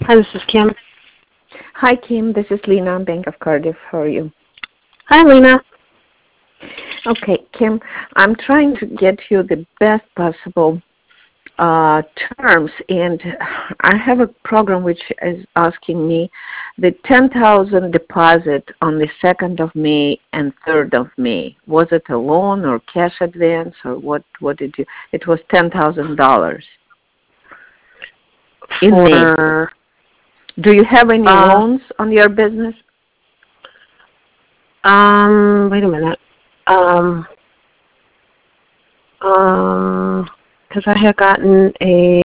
Hi, this is Kim. Hi, Kim. This is Lena, Bank of Cardiff. How are you? Hi, Lena. Okay, Kim, I'm trying to get you the best possible terms, and I have a program which is asking me the 10,000 deposit on the 2nd of May and 3rd of May. Was it a loan or cash advance, or what did you? It was $10,000 in May. Do you have any loans on your business? Wait a minute. Because I had gotten a,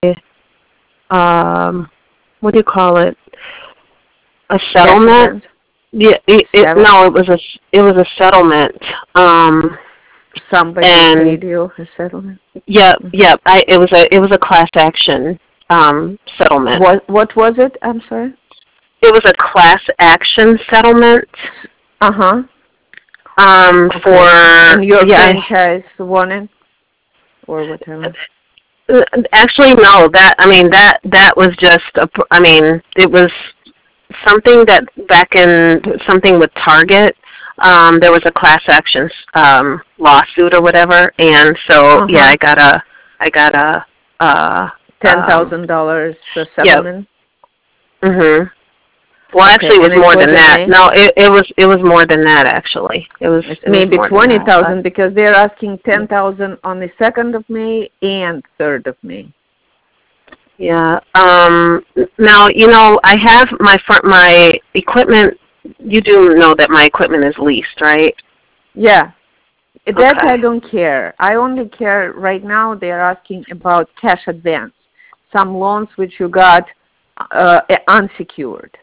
what do you call it? A settlement? Yeah, no, it was a settlement. Somebody paid you a settlement? Yep. It was a class action settlement. What was it? I'm sorry. It was a class action settlement. Okay. For and your franchise won it, or whatever. Actually, no. That was just it was something that back in something with Target. There was a class action lawsuit or whatever, and so I got a $10,000 settlement. Yep. Mhm. Well, actually, it was more than that. No, it was more than that. Actually, it was maybe 20,000 because they're asking 10,000 on the 2nd of May and 3rd of May. Yeah. Now I have my equipment. You do know that my equipment is leased, right? Yeah. That I don't care. I only care right now. They're asking about cash advance, some loans which you got unsecured.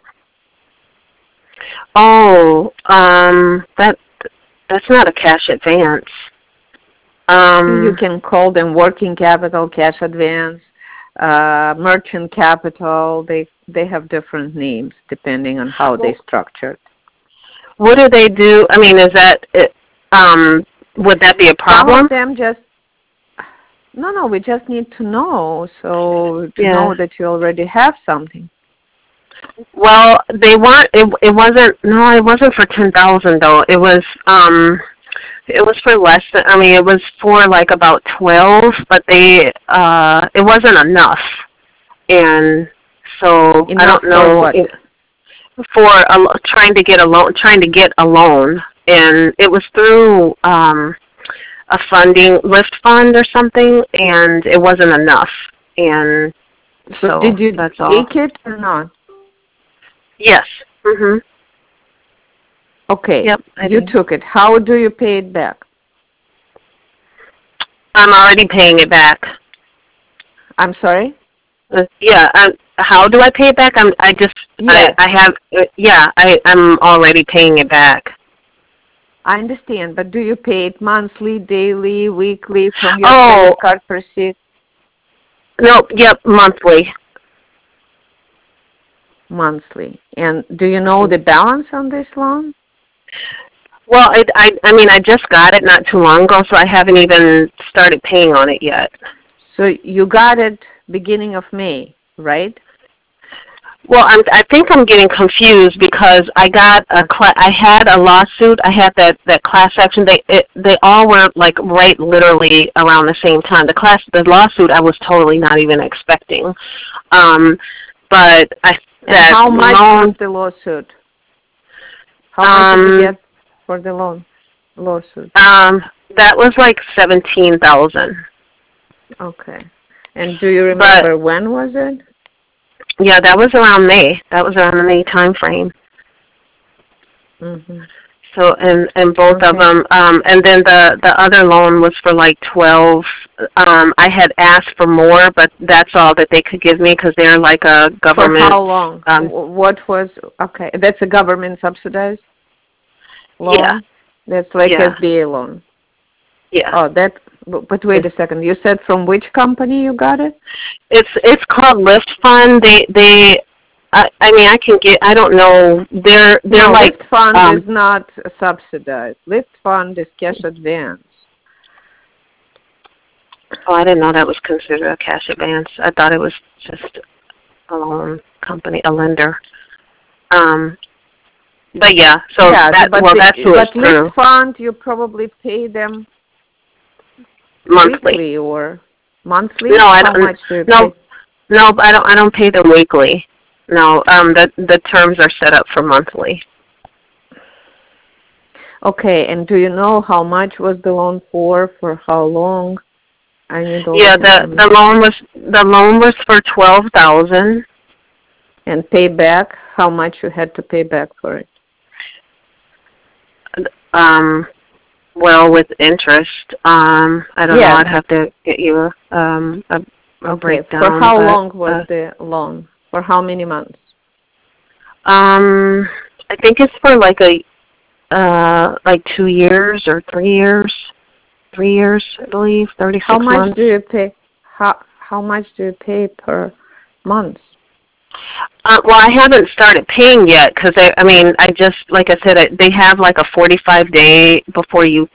Oh, that's not a cash advance. You can call them working capital, cash advance, merchant capital. They have different names depending on how they structured. What do they do? I mean, is that would that be a problem? Some of them just no. We just need to know to know that you already have something. Well, they want it. It wasn't for 10,000 though. It was for less than. I mean, it was for like about 12, but it wasn't enough, and so I don't know. For trying to get a loan, and it was through a funding lift fund or something, and it wasn't enough, and so did you that's take it or not? Yes. Mhm. Okay. Yep. You took it. How do you pay it back? I'm already paying it back. I'm sorry? How do I pay it back? I'm already paying it back. I understand, but do you pay it monthly, daily, weekly from your credit card proceeds? Nope. Yep. Monthly. Monthly. And do you know the balance on this loan? Well, I just got it not too long ago, so I haven't even started paying on it yet. So you got it beginning of May, right? Well, I think I'm getting confused because I had a lawsuit. I had that class action. They all were like right literally around the same time. The lawsuit I was totally not even expecting. But how much was the lawsuit? How much did you get for the lawsuit? That was like 17,000. Okay. And do you remember when was it? Yeah, that was around May. That was around the May time frame. Mhm. So and both of them, and then the other loan was for like 12. I had asked for more, but that's all that they could give me because they're like a government. For how long? That's a government subsidized loan? Yeah. That's like SBA loan. Yeah. Oh, but wait a second. You said from which company you got it? It's called Lift Fund. I can get. I don't know. They're like Lift Fund is not subsidized. Lift Fund is cash advance. Oh, I didn't know that was considered a cash advance. I thought it was just a loan. company, a lender. But yeah, so yeah, that's who it's through. Lift Fund, you probably pay them Monthly. weekly or monthly? No, I How don't. much do you No, pay? no, I don't pay them weekly. No, the terms are set up for monthly. Okay, and do you know how much was the loan for how long? I need all Yeah, this information. the loan was for 12,000. And pay back, how much you had to pay back for it? Well, with interest, I don't know. Yes. I'd have to get you a Okay. breakdown. For how But, long was the loan? For how many months? I think it's for like 2 years or 3 years. 3 years, I believe. 36 How much months. do you pay? How much do you pay per month? Well, I haven't started paying yet because I just, like I said, they have like a 45-day before you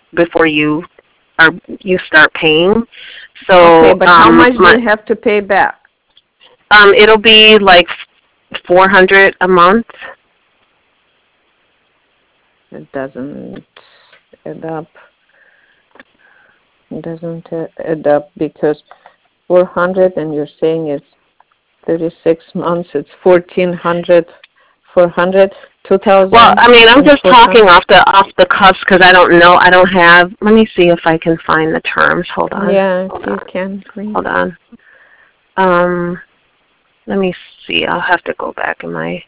start paying. So Okay, but how much do you have to pay back? It'll be like $400 a month. It doesn't add up. It doesn't add up because 400 and you're saying it's 36 months. It's 1,400, 400, 2,000. Well, I'm just talking off the cuff because I don't know. I don't have. Let me see if I can find the terms. Hold on. Yeah, if you can, please. Hold on. Let me see. I'll have to go back in my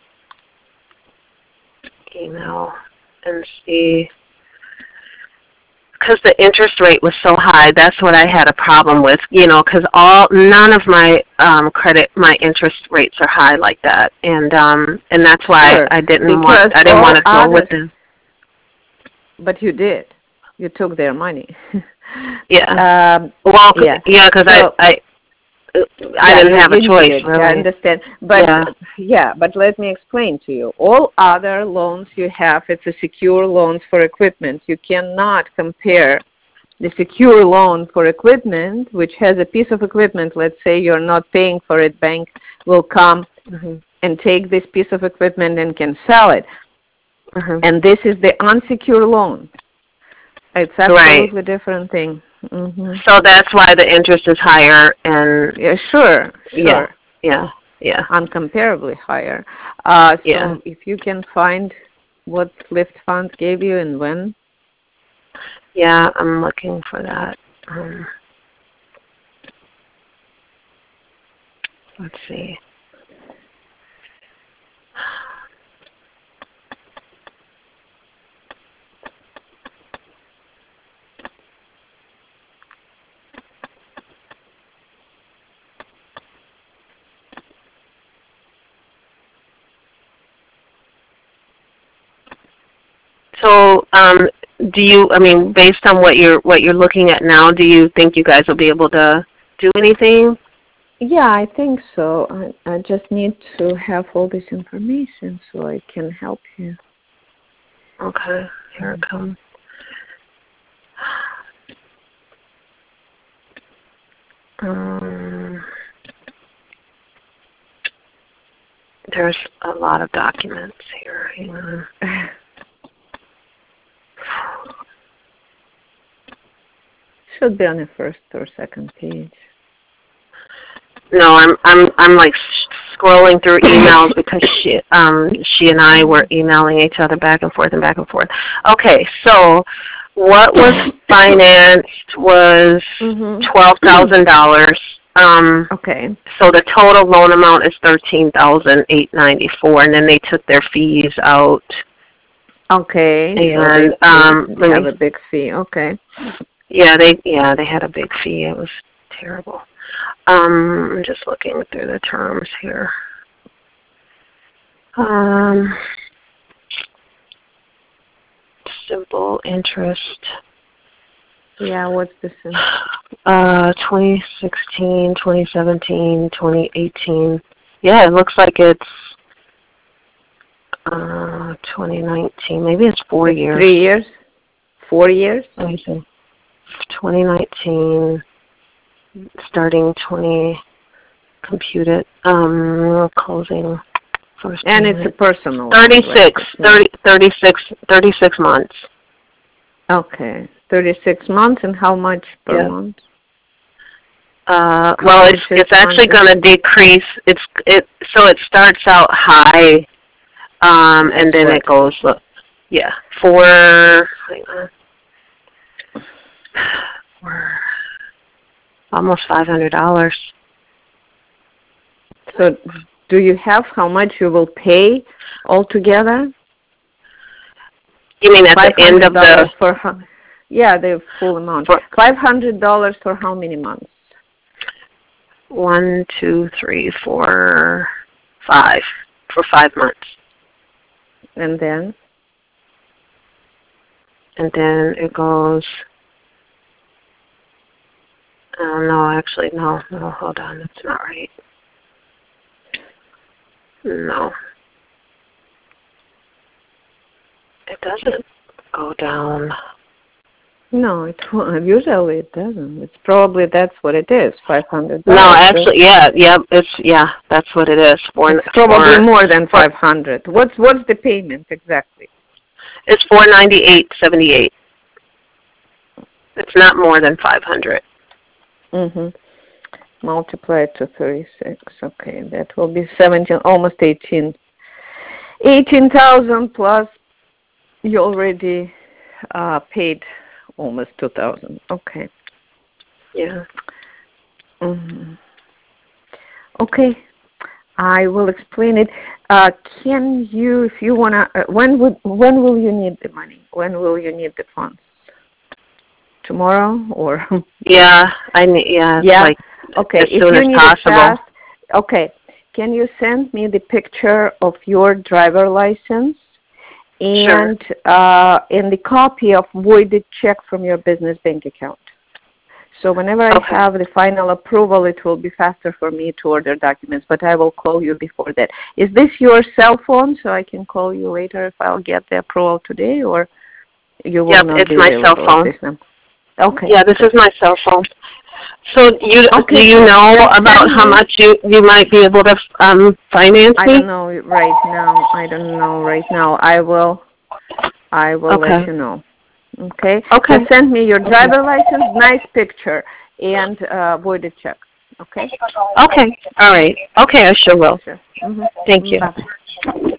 email and see. Because the interest rate was so high, that's what I had a problem with. Because none of my my interest rates are high like that, and that's why Sure, I didn't want to go with them. But you did. You took their money. Yeah. Well, yeah, because I didn't have a choice, really. I understand. But but let me explain to you. All other loans you have, it's a secure loans for equipment. You cannot compare the secure loan for equipment, which has a piece of equipment. Let's say you're not paying for it, bank will come and take this piece of equipment and can sell it. And this is the unsecured loan. It's absolutely different thing. So that's why the interest is higher, and sure. Yeah. Uncomparably higher. So if you can find what Lift Fund gave you and when. Yeah, I'm looking for that. Let's see. So, do you? Based on what you're looking at now, do you think you guys will be able to do anything? Yeah, I think so. I just need to have all this information so I can help you. Okay, here it comes. There's a lot of documents here. Hang on. Should be on the first or second page. No, I'm like scrolling through emails because she and I were emailing each other back and forth and back and forth. Okay, so what was financed was $12,000. Okay. So the total loan amount is $13,894, and then they took their fees out. Okay. And so they have a big fee. Okay. Yeah, they had a big fee. It was terrible. I'm just looking through the terms here. Simple interest. Yeah, what's the simple? 2016, 2017, 2018. Yeah, it looks like it's 2019. Maybe it's 4 years. 3 years? 4 years? Let me see. 2019, starting 20, computed, closing First And payment. it's a personal. 36 months. Okay, 36 months, and how much per month? Well, it's actually going to decrease. So it starts out high, and then it goes. For almost $500. So, do you have how much you will pay altogether? You mean at the end of the? The full amount. $500 for how many months? 1, 2, 3, 4, 5 for 5 months. And then? And then it goes. No, actually, no, hold on, that's not right. No. It doesn't go down. No, usually it doesn't. It's probably that's what it is, $500. No, actually, that's what it is. It's probably more than $500. What's the payment exactly? It's $498.78. It's not more than $500. Multiply it to 36. Okay, that will be 17, almost 18. 18,000 plus you already paid almost 2,000. Okay. Yeah. Okay. I will explain it. Can you, if you wanna, when will you need the money? When will you need the funds? Tomorrow or? Yeah, Like okay. As soon as possible. Fast, okay. Can you send me the picture of your driver license and the copy of voided check from your business bank account? So whenever I have the final approval, it will be faster for me to order documents, but I will call you before that. Is this your cell phone so I can call you later if I'll get the approval today, or you will not be available? Yep, it's my cell phone. Okay. Yeah, this is my cell phone. So do you know about how much you might be able to finance me? I don't know right now. I will let you know. Okay? So send me your driver license, nice picture, and voided check. Okay? Okay. All right. Okay, I sure will. Sure. Thank you. Bye-bye.